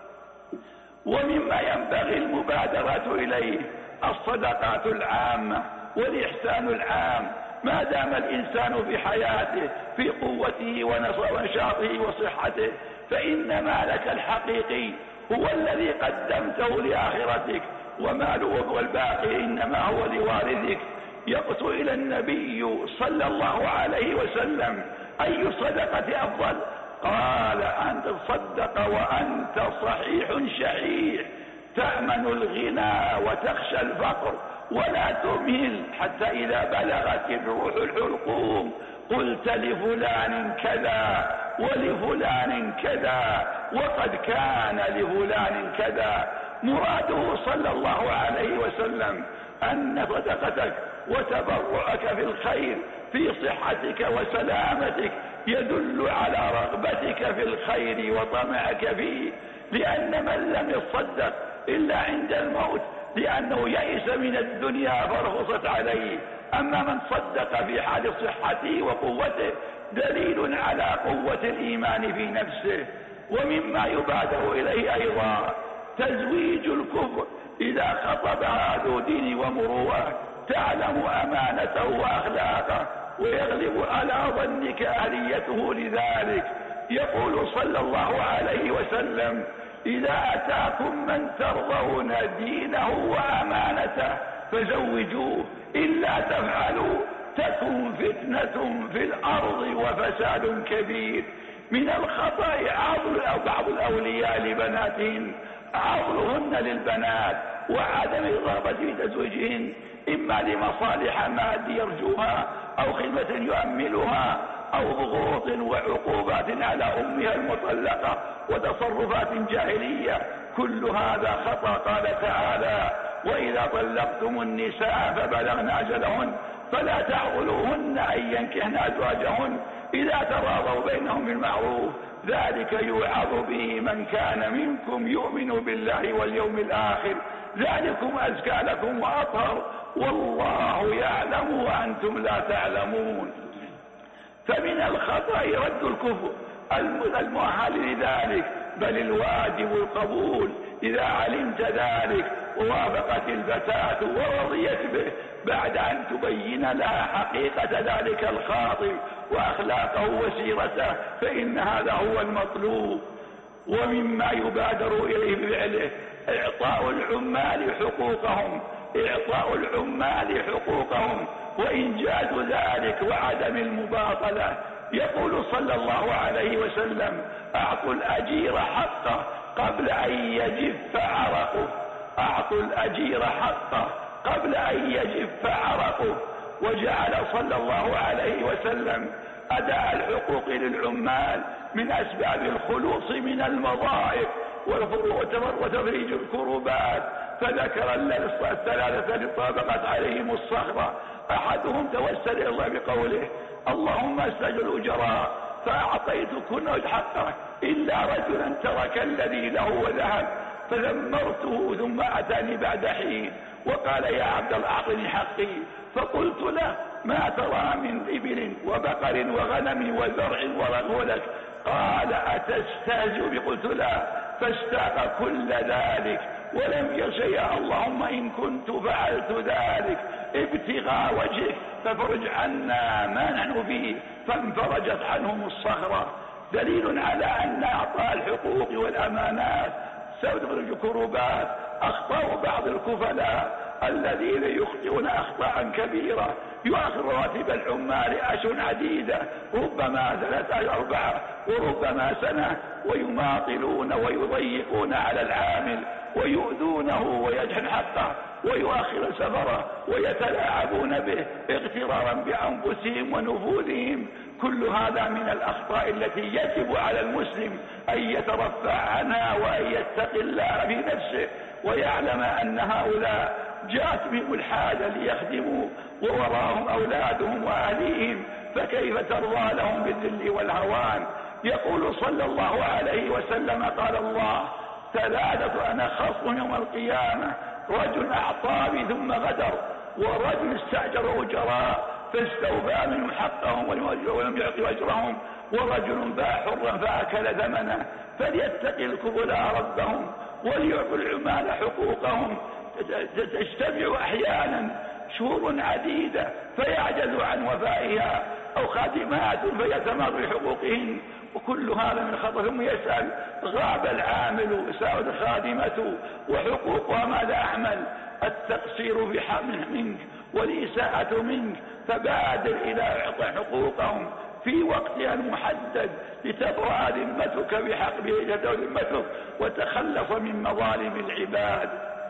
ومما ينبغي المبادرة إليه الصدقات العامة والإحسان العام ما دام الإنسان بحياته في قوته ونشاطه وصحته، فإن مالك الحقيقي هو الذي قدمته لآخرتك، وماله والباقي إنما هو لوارثك. يقص إلى النبي صلى الله عليه وسلم أي صدقة أفضل؟ قال أن تصدق وأنت صحيح شحيح تأمن الغنى وتخشى الفقر ولا تمهل حتى إذا بلغت الروح الحلقوم قلت لفلان كذا ولفلان كذا وقد كان لفلان كذا. مراده صلى الله عليه وسلم أن صدقتك وتبرعك في الخير في صحتك وسلامتك يدل على رغبتك في الخير وطمعك فيه، لأن من لم يصدق إلا عند الموت لأنه يئس من الدنيا فرخصت عليه، أما من صدق في حال صحته وقوته دليل على قوة الإيمان في نفسه. ومما يبادر إليه أيضا تزويج الكفر إذا خطبها ذو دين ومروءة تعلم أمانته وأخلاقه ويغلب على ظنك أهليته لذلك. يقول صلى الله عليه وسلم إذا أتاكم من ترضون دينه وأمانته فزوجوه، إلا تفعلوا تكن فتنة في الأرض وفساد كبير. من الخطأ عضل بعض الأولياء لبناتهن، عضلهن للبنات وعدم الرغبة في تزويجهن إما لمصالح مادية يرجوها أو خدمة يؤملها أو ضغوط وعقوبات على أمها المطلقة وتصرفات جاهلية. كل هذا خطأ. قال تعالى وإذا طلقتم النساء فبلغن أجلهن فلا تعضلوهن أن ينكحن أزواجهن إذا تراضوا بينهم بالمعروف ذلك يوعظ به من كان منكم يؤمن بالله واليوم الآخر ذلكم أزكى لكم وأطهر والله يعلم وأنتم لا تعلمون. فمن الخطأ رد الكفر المؤهل لذلك، بل الواجب القبول إذا علمت ذلك ووافقت الفتاة ورضيت به بعد أن تبين لها حقيقة ذلك الخاطب وأخلاقه وسيرته، فإن هذا هو المطلوب. ومما يبادر إليه بفعله إعطاء العمال حقوقهم إعطاء العمال حقوقهم وإنجاز ذلك وعدم المباطلة. يقول صلى الله عليه وسلم أعطوا الأجير حقه قبل أن يجف عرقه أعطوا الأجير حقه قبل أن يجف عرقه. وجعل صلى الله عليه وسلم أداء الحقوق للعمال من أسباب الخلوص من المضائق وتفريج الكربات، فذكر الثلاثة التي طابقت عليهم الصخرة. أحدهم توسل إلى الله بقوله اللهم استجل الأجراء فأعطيت كل حقه إلا رجلا ترك الذي له وذهب فذمرته ثم أتاني بعد حين وقال يا عبد الله أعطني حقي، فقلت له ما ترى من إبل وبقر وغنم وزرع ورغولك؟ قال أتستهزئ بي؟ قلت لا، فاستاق كل ذلك ولم يشيء. اللهم إن كنت فعلت ذلك ابتغاء وجهك فافرج عنا ما نحن فيه، فانفرجت عنهم الصخرة. دليل على أن أعطاء الحقوق والأمانات سيدخل كروبات. أخطاء بعض الكفلاء الذين يخطئون أخطاء كبيرة، يؤخر راتب العمال أشهر عديدة، ربما ثلاثة أربعة وربما سنة، ويماطلون ويضيقون على العامل ويؤذونه ويجحن حقه ويؤخر سفره ويتلاعبون به اغترارا بأنفسهم ونفوذهم. كل هذا من الأخطاء التي يجب على المسلم أن يترفع عنها وأن يتقي الله في نفسه، ويعلم أن هؤلاء جاءت بهم الحاجة ليخدموا ووراهم أولادهم وأهليهم، فكيف ترضى لهم بالذل والهوان؟ يقول صلى الله عليه وسلم قال الله ثلاثة أنا خصم يوم القيامة: رجل أعطاني ثم غدر، ورجل استأجر أجراء فاستوفى منهم حقهم ولم يعطوا أجرهم، ورجل باع حرا فأكل ثمنه. فليتق الكفلاء ربهم وليعطوا العمال حقوقهم. تجتمع أحيانا شهور عديدة فيعجز عن وفائها، أو خادمات فيتمر بحقوقهن، وكل هذا من خطأ. ثم يسأل: غاب العامل ساعد خادمته وحقوقها ماذا أعمل؟ التقصير في حق منك والإساءة منك، فبادر إلى إعطاء حقوقهم في وقتها المحدد لتبرأ ذمتك بحق ذمتك وتخلص من مظالم العباد.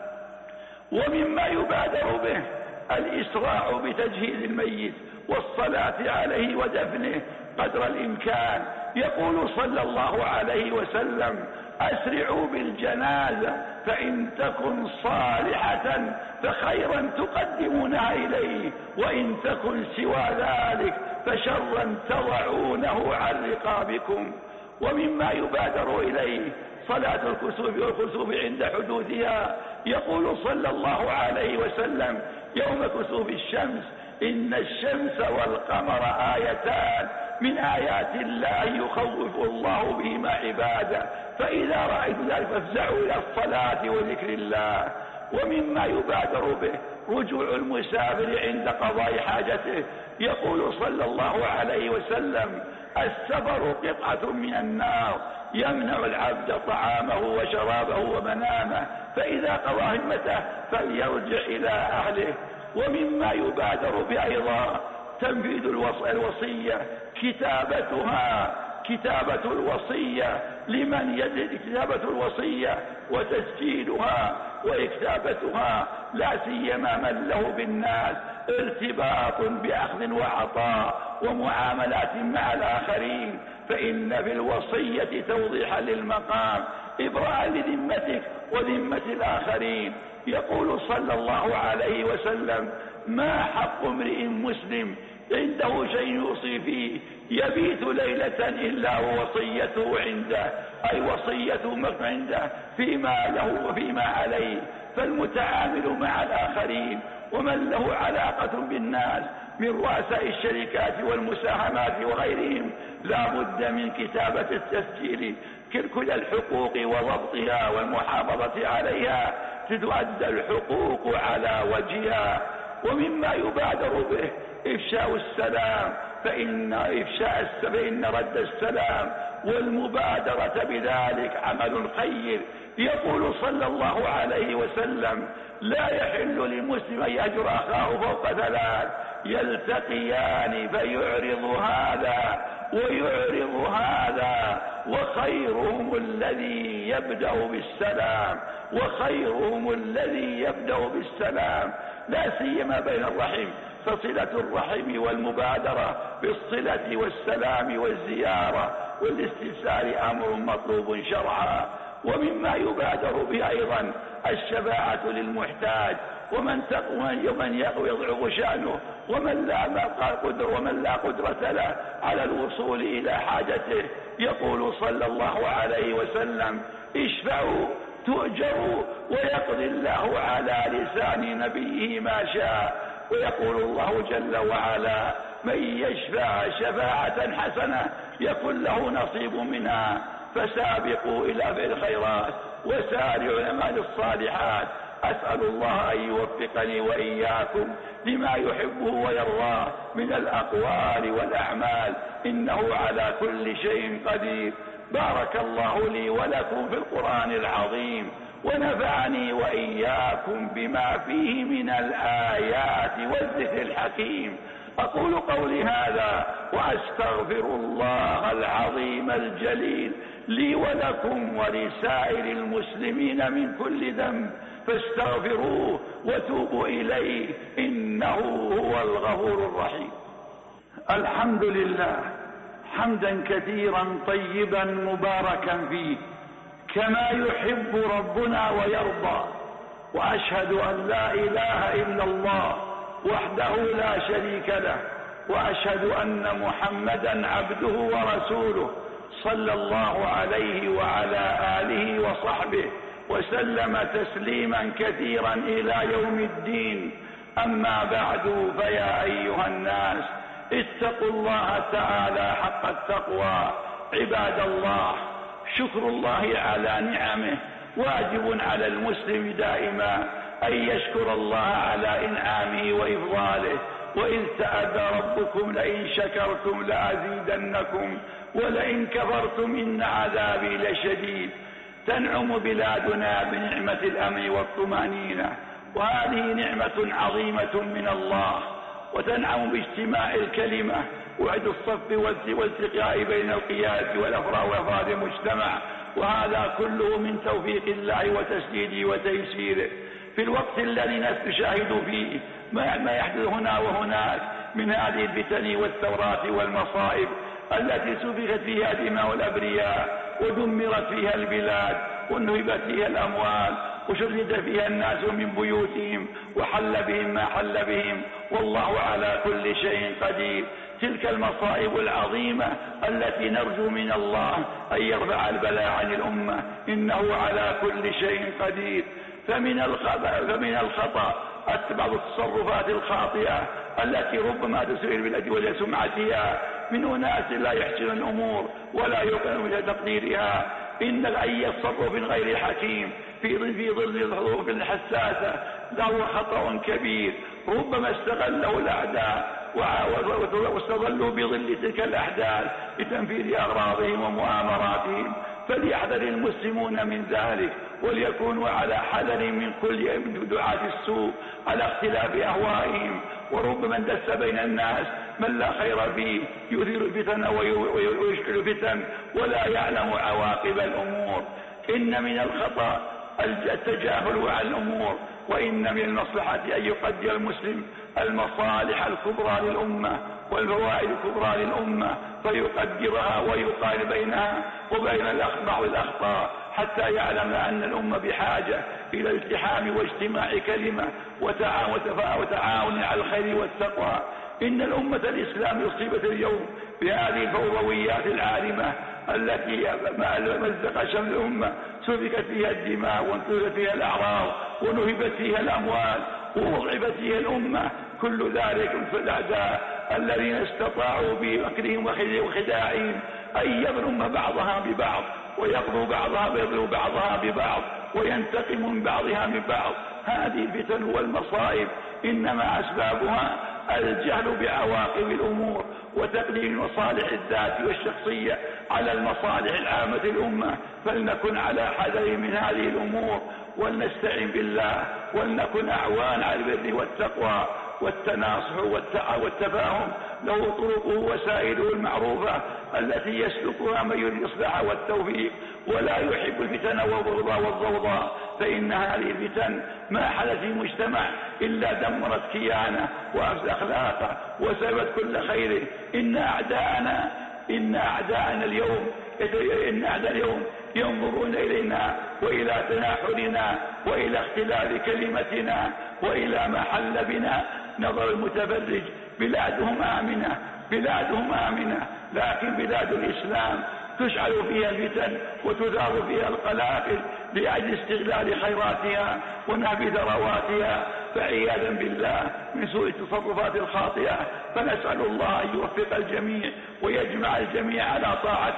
ومما يبادر به الإسراع بتجهيز الميت والصلاة عليه ودفنه قدر الإمكان. يقول صلى الله عليه وسلم: أسرعوا بالجنازة فإن تكن صالحة فخيرا تقدمونها إليه، وإن تكن سوى ذلك فشرا تضعونه عن رقابكم. ومما يبادر إليه صلاة الكسوف والخسوف عند حدوثها. يقول صلى الله عليه وسلم يوم كسوف الشمس: إن الشمس والقمر آيتان من آيات الله يخوف الله بهما عباده، فإذا رأيت ذلك فافزعوا إلى الصلاة وذكر الله. ومما يبادر به رجوع المسافر عند قضاء حاجته. يقول صلى الله عليه وسلم: السفر قطعة من النار يمنع العبد طعامه وشرابه ومنامه، فإذا قضى همته فليرجع إلى أهله. ومما يبادر به أيضا تنفيذ الوصية، كتابتها كتابة الوصية لمن يجد كتابة الوصية وتسجيلها وإكتابتها، لا سيما من له بالناس ارتباط بأخذ وعطاء ومعاملات مع الآخرين، فإن في الوصية توضيحا للمقام، إبراء لذمتك وذمة الآخرين. يقول صلى الله عليه وسلم: ما حق امرئ مسلم عنده شيء يوصي فيه يبيت ليلة إلا ووصيته عنده، أي وصيته عنده فيما له وفيما عليه. فالمتعامل مع الآخرين ومن له علاقة بالناس من رؤساء الشركات والمساهمات وغيرهم لا بد من كتابة التسجيل كل الحقوق وضبطها والمحافظة عليها، تؤدى الحقوق على وجهها. ومما يبادر به إفشاء السلام، فإن إفشاء فإن رد السلام والمبادرة بذلك عمل خير. يقول صلى الله عليه وسلم: لا يحل لمسلم أن يهجر أخاه فوق ثلاث: يلتقيان فيعرض هذا ويعرض هذا، وخيرهم الذي يبدأ بالسلام وخيرهم الذي يبدأ بالسلام، لا سيما بين الرحم، فصلة الرحم والمبادرة بالصلة والسلام والزيارة والاستفسار أمر مطلوب شرعا. ومما يبادر به أيضا الشفاعة للمحتاج، ومن ومن يضعف شأنه ومن لا قدر ومن لا قدرة له على الوصول إلى حاجته. يقول صلى الله عليه وسلم: اشفعوا تؤجروا ويقضي الله على لسان نبيه ما شاء. ويقول الله جل وعلا: من يشفع شفاعة حسنة يكن له نصيب منها. فسابقوا إلى فعل الخيرات وسارعوا إلى الأعمال الصالحات. أسأل الله أن يوفقني وإياكم لما يحبه ويرضاه من الأقوال والأعمال، إنه على كل شيء قدير. بارك الله لي ولكم في القرآن العظيم، ونفعني وإياكم بما فيه من الآيات والذكر الحكيم. أقول قولي هذا وأستغفر الله العظيم الجليل لي ولكم ولسائر المسلمين من كل ذنب، فاستغفروه وتوبوا إليه إنه هو الغفور الرحيم. الحمد لله حمدا كثيرا طيبا مباركا فيه كما يحب ربنا ويرضى، وأشهد أن لا إله إلا الله وحده لا شريك له، وأشهد أن محمدا عبده ورسوله صلى الله عليه وعلى آله وصحبه وسلم تسليما كثيرا إلى يوم الدين. أما بعد، فيا أيها الناس اتقوا الله تعالى حق التقوى. عباد الله، شكر الله على نعمه واجب على المسلم دائما أن يشكر الله على إنعامه وإفضاله، وإذ تأذى ربكم لئن شكرتم لأزيدنكم ولئن كفرتم إن عذابي لشديد. تنعم بلادنا بنعمة الأمن والطمأنينة، وهذه نعمة عظيمة من الله، وتنعم باجتماع الكلمة وعد الصف والالتقاء بين القيادة والأفراد وأفراد المجتمع، وهذا كله من توفيق الله وتسديده وتيسيره. في الوقت الذي نشاهد فيه ما يحدث هنا وهناك من هذه الفتن والثورات والمصائب التي سفكت فيها دماء الأبرياء ودمرت فيها البلاد ونهبت فيها الأموال وشرد فيها الناس من بيوتهم وحل بهم ما حل بهم، والله على كل شيء قدير. تلك المصائب العظيمة التي نرجو من الله أن يرفع البلاء عن الأمة، إنه على كل شيء قدير. فمن فمن الخطأ بعض التصرفات الخاطئة التي ربما تسيء البلاد ولسمعتها من أناس لا يحسن الأمور ولا يوقن إلى تقديرها. إن أي تصرف غير حكيم في ظل في ظل الظروف الحساسة له خطأ كبير، ربما استغله الأعداء واستظلوا بظل تلك الأحداث لتنفيذ أغراضهم ومؤامراتهم. فليحذر المسلمون من ذلك، وليكونوا على حذر من كل دعاة السوء على اختلاف أهوائهم. وربما اندس بين الناس من لا خير فيه يثير الفتن ويشعل الفتن ولا يعلم عواقب الأمور. إن من الخطأ التجاهل على الأمور، وإن من المصلحة أن يقدر المسلم المصالح الكبرى للأمة والفوائد الكبرى للأمة فيقدرها ويقارن بينها وبين بعض الأخطاء، حتى يعلم أن الأمة بحاجة إلى الالتحام واجتماع كلمة وتعاون على الخير والتقوى. إن الأمة الإسلام أصيبت اليوم بهذه الفوضويات العارمة التي مزق شمل الأمة، سفكت فيها الدماء وانتهت فيها الأعراض ونهبت فيها الأموال ووضعفت فيها الأمة. كل ذلك فالأعداء الذين استطاعوا بمكرهم وخداعهم أن يظلم بعضها ببعض ويقضوا بعضها ويضرب بعضها ببعض وينتقم من بعضها من بعض. هذه الفتن والمصائب إنما أسبابها الجهل بعواقب الأمور وتقديم مصالح الذات والشخصية على المصالح العامة الأمة. فلنكن على حذر من هذه الأمور ولنستعين بالله ولنكن أعوان على البر والتقوى والتناصح والتفاهم. له طرقه وسائله المعروفة التي يسلكها من يريد الإصلاح والتوفيق ولا يحب الفتن والضوضاء، فإن هذه الفتن ما حدث في مجتمع إلا دمرت كيانه وأفسد أخلاقه وسبت كل خيره. إن أعداءنا إن أعداءنا اليوم إن أعداء اليوم ينظرون إلينا وإلى تناحرنا وإلى اختلاف كلمتنا وإلى ما حل بنا نظر المتفرج. بلادهم آمنة بلادهم آمنة لكن بلاد الإسلام تشعل فيها الفتن وتثار فيها القلاقل لأجل استغلال خيراتها ونهب ثرواتها، فعياذا بالله من سوء التصرفات الخاطئة. فنسأل الله أن يوفق الجميع ويجمع الجميع على طاعته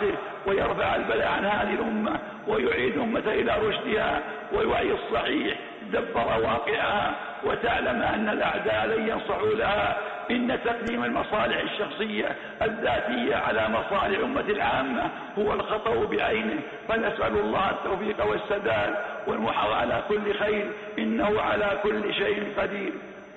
ويرفع البلاء عن هذه الأمة ويعيد أمة إلى رشدها والوعي الصحيح دبر واقعها، وتعلم أن الأعداء لن ينصحوا لها. إن تقديم المصالح الشخصية الذاتية على مصالح أمة العامة هو الخطأ بعينه، فنسأل الله التوفيق والسداد والمحافظة على كل خير، إنه على كل شيء قدير.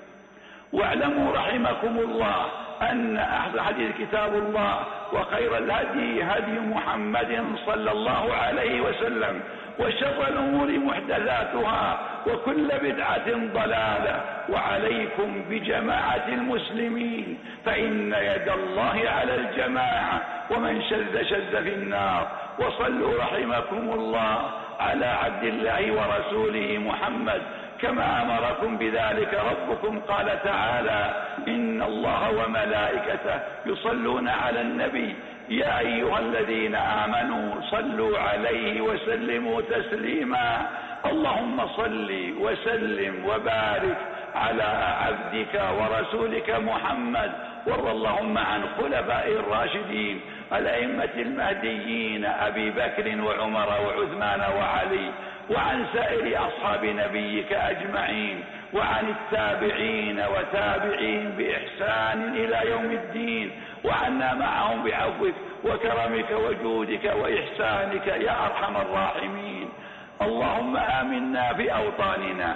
واعلموا رحمكم الله أن أحسن حديث كتاب الله، وخير الهدي هدي محمد صلى الله عليه وسلم، وشر الأمور محدثاتها، وكل بدعة ضلالة. وعليكم بجماعة المسلمين، فإن يد الله على الجماعة، ومن شذ شذ في النار. وصلوا رحمكم الله على عبد الله ورسوله محمد كما أمركم بذلك ربكم، قال تعالى: إن الله وملائكته يصلون على النبي يا أيها الذين آمنوا صلوا عليه وسلموا تسليما. اللهم صل وسلم وبارك على عبدك ورسولك محمد، وارض اللهم عن خلفاء الراشدين الأئمة المهديين أبي بكر وعمر وعثمان وعلي، وعن سائر أصحاب نبيك أجمعين، وعن التابعين وتابعين بإحسان إلى يوم الدين، وعنا معهم بعفوك وكرمك وجودك وإحسانك يا أرحم الراحمين. اللهم آمنا في أوطاننا،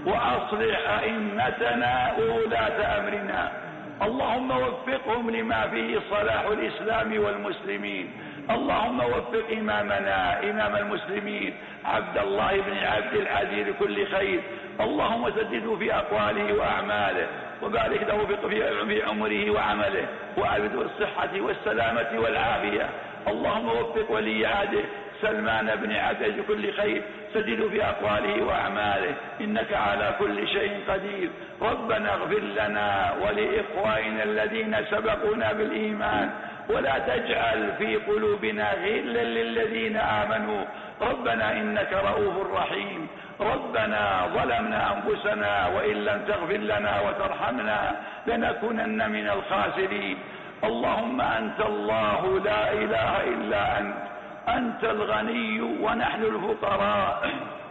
وأصلح أئمتنا وولاة أمرنا، اللهم وفقهم لما فيه صلاح الإسلام والمسلمين. اللهم وفق إمامنا إمام المسلمين عبد الله بن عبد العزيز لكل خير، اللهم سدده في أقواله وأعماله، وبارك له في عمره وعمله، وأبده الصحة والسلامة والعافية. اللهم وفق ولي عهده سلمان بن عبد لكل خير، سدده في أقواله وأعماله، إنك على كل شيء قدير. ربنا اغفر لنا ولإخواننا الذين سبقونا بالإيمان، ولا تجعل في قلوبنا غلا للذين آمنوا، ربنا إنك رؤوف رحيم. ربنا ظلمنا أنفسنا وإن لم تغفر لنا وترحمنا لنكونن من الخاسرين. اللهم أنت الله لا إله إلا أنت، أنت الغني ونحن الفقراء،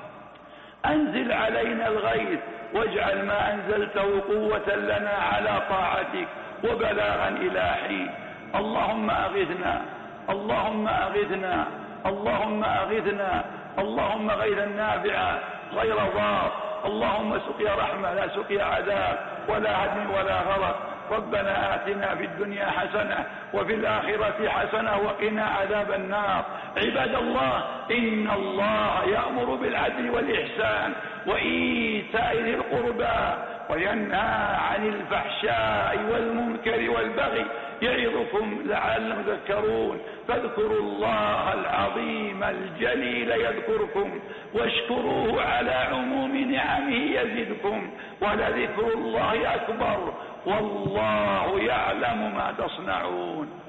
أنزل علينا الغيث واجعل ما أنزلته قوة لنا على طاعتك وبلاغا إلى حين. اللهم أغثنا، اللهم أغثنا، اللهم أغثنا، اللهم غيثا نافعا غير ضار، اللهم سقيا رحمة لا سقيا عذاب ولا هدم ولا غرق. ربنا آتنا في الدنيا حسنة وفي الآخرة حسنة وقنا عذاب النار. عباد الله، إن الله يأمر بالعدل والإحسان وإيتاء ذي القربى وينهى عن الفحشاء والمنكر والبغي، يعظكم لعلكم تذكرون. فاذكروا الله العظيم الجليل يذكركم، واشكروه على عموم نعمه يزدكم، ولذكر الله أكبر، والله يعلم ما تصنعون.